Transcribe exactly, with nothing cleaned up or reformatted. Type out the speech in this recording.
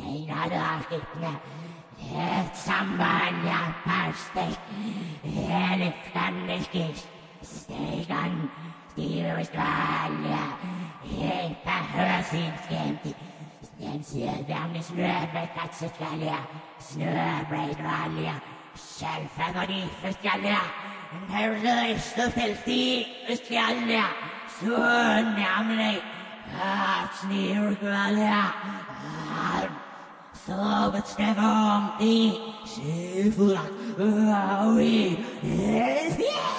Einadahitna, Samanya Parstek, Elifkanikis, Stegan, Australia, Heipä hösinskenti, Stemsiedämni snöbekatsetkalia, snöbreidralia, Självfagonifiskalia, Neröistufelti, Uskalia, Sunnamni, Hatsnirgalia, Sobetstevomti, Sifula, Aui, Yes, yes!